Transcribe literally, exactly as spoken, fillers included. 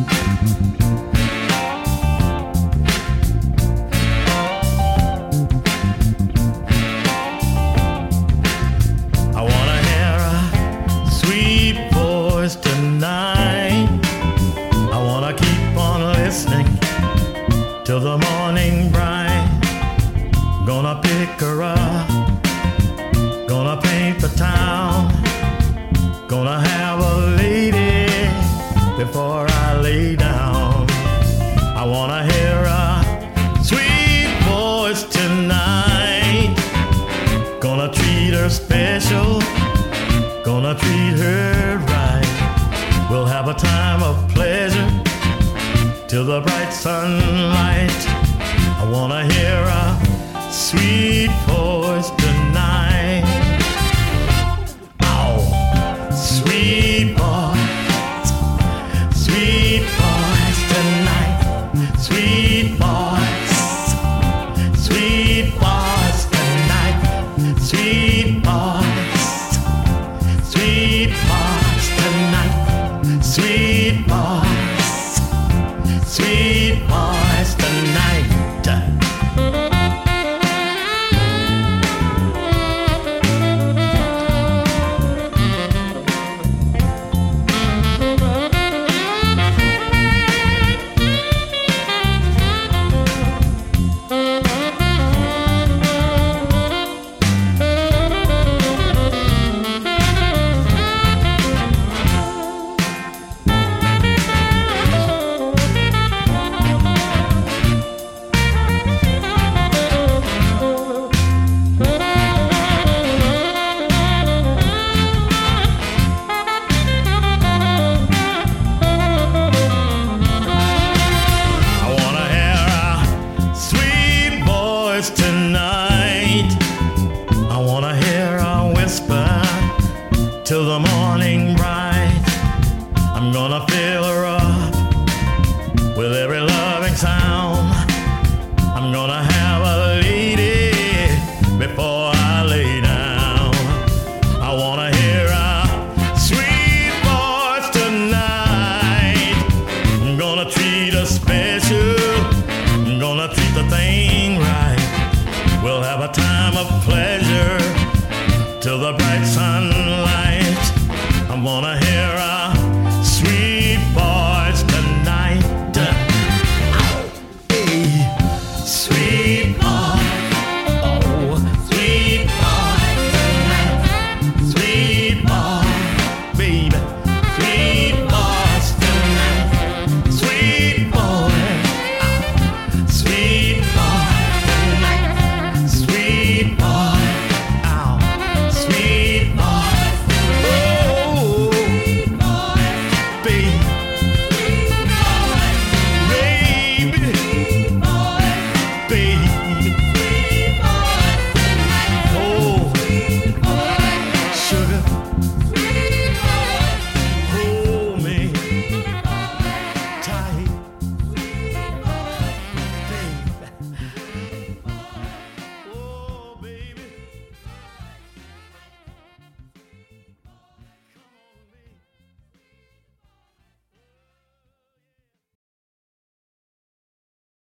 Till the morning bright, gonna pick her up, gonna paint the town, gonna have a lady before I lay down. I wanna hear a sweet voice tonight, gonna treat her special, gonna treat her right. We'll have a time of pleasure till the bright sunlight. I wanna hear a sweet voice tonight. Oh, sweet voice, sweet voice tonight. Sweet voice, sweet voice tonight. Sweet voice, sweet voice tonight. Sweet voice, sweet voice tonight. Tonight, I wanna hear a whisper till the morning bright. I'm gonna fill her up with every